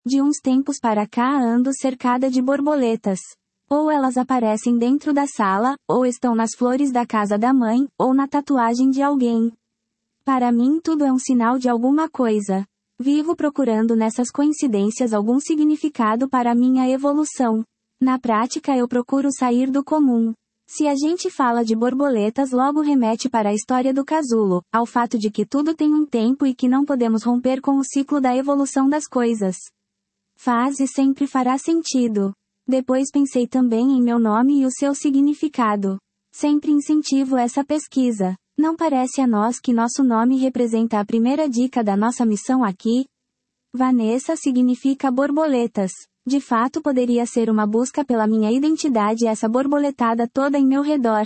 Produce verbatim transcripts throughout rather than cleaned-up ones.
De uns tempos para cá ando cercada de borboletas. Ou elas aparecem dentro da sala, ou estão nas flores da casa da mãe, ou na tatuagem de alguém. Para mim tudo é um sinal de alguma coisa. Vivo procurando nessas coincidências algum significado para a minha evolução. Na prática eu procuro sair do comum. Se a gente fala de borboletas logo remete para a história do casulo, ao fato de que tudo tem um tempo e que não podemos romper com o ciclo da evolução das coisas. Faz e sempre fará sentido. Depois pensei também em meu nome e o seu significado. Sempre incentivo essa pesquisa. Não parece a nós que nosso nome representa a primeira dica da nossa missão aqui? Vanessa significa borboletas. De fato poderia ser uma busca pela minha identidade essa borboletada toda em meu redor.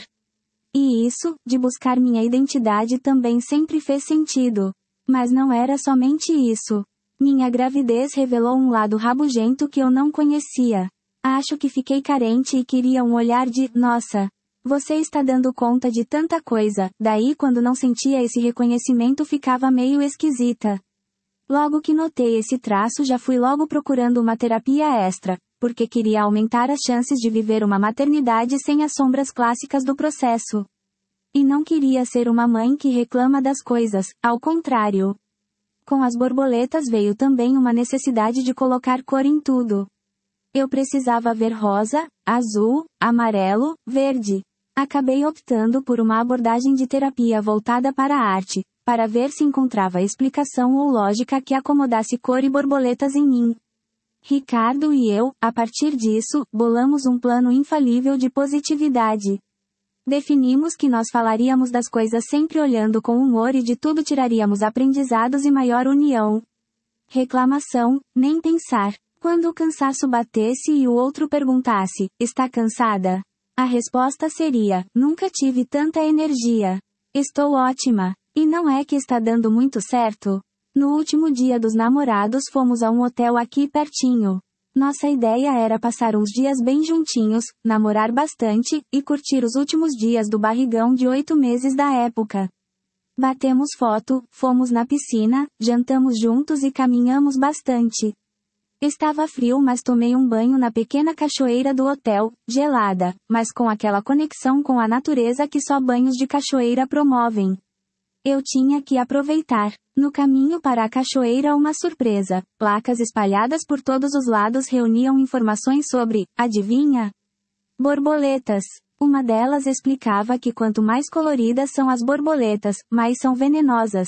E isso, de buscar minha identidade também sempre fez sentido. Mas não era somente isso. Minha gravidez revelou um lado rabugento que eu não conhecia. Acho que fiquei carente e queria um olhar de, nossa, você está dando conta de tanta coisa, daí quando não sentia esse reconhecimento ficava meio esquisita. Logo que notei esse traço já fui logo procurando uma terapia extra, porque queria aumentar as chances de viver uma maternidade sem as sombras clássicas do processo. E não queria ser uma mãe que reclama das coisas, ao contrário. Com as borboletas veio também uma necessidade de colocar cor em tudo. Eu precisava ver rosa, azul, amarelo, verde. Acabei optando por uma abordagem de terapia voltada para a arte, para ver se encontrava explicação ou lógica que acomodasse cor e borboletas em mim. Ricardo e eu, a partir disso, bolamos um plano infalível de positividade. Definimos que nós falaríamos das coisas sempre olhando com humor e de tudo tiraríamos aprendizados e maior união. Reclamação, nem pensar. Quando o cansaço batesse e o outro perguntasse, está cansada? A resposta seria, nunca tive tanta energia. Estou ótima. E não é que está dando muito certo? No último dia dos namorados fomos a um hotel aqui pertinho. Nossa ideia era passar uns dias bem juntinhos, namorar bastante, e curtir os últimos dias do barrigão de oito meses da época. Batemos foto, fomos na piscina, jantamos juntos e caminhamos bastante. Estava frio mas tomei um banho na pequena cachoeira do hotel, gelada, mas com aquela conexão com a natureza que só banhos de cachoeira promovem. Eu tinha que aproveitar. No caminho para a cachoeira uma surpresa. Placas espalhadas por todos os lados reuniam informações sobre, adivinha? Borboletas. Uma delas explicava que quanto mais coloridas são as borboletas, mais são venenosas.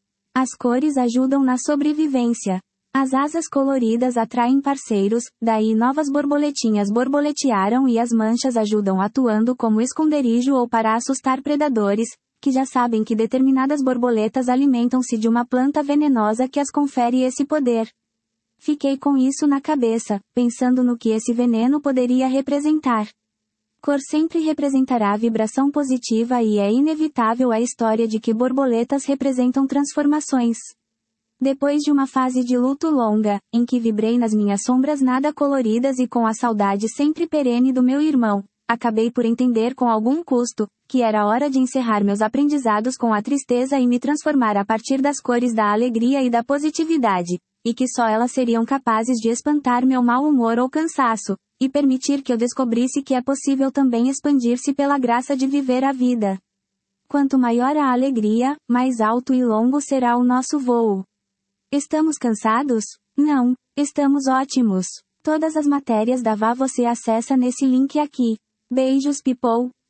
As cores ajudam na sobrevivência. As asas coloridas atraem parceiros, daí novas borboletinhas borboletearam e as manchas ajudam atuando como esconderijo ou para assustar predadores, que já sabem que determinadas borboletas alimentam-se de uma planta venenosa que as confere esse poder. Fiquei com isso na cabeça, pensando no que esse veneno poderia representar. Cor sempre representará vibração positiva e é inevitável a história de que borboletas representam transformações. Depois de uma fase de luto longa, em que vibrei nas minhas sombras nada coloridas e com a saudade sempre perene do meu irmão, acabei por entender com algum custo, que era hora de encerrar meus aprendizados com a tristeza e me transformar a partir das cores da alegria e da positividade, e que só elas seriam capazes de espantar meu mau humor ou cansaço, e permitir que eu descobrisse que é possível também expandir-se pela graça de viver a vida. Quanto maior a alegria, mais alto e longo será o nosso voo. Estamos cansados? Não, estamos ótimos. Todas as matérias da Vá você acessa nesse link aqui. Beijos people!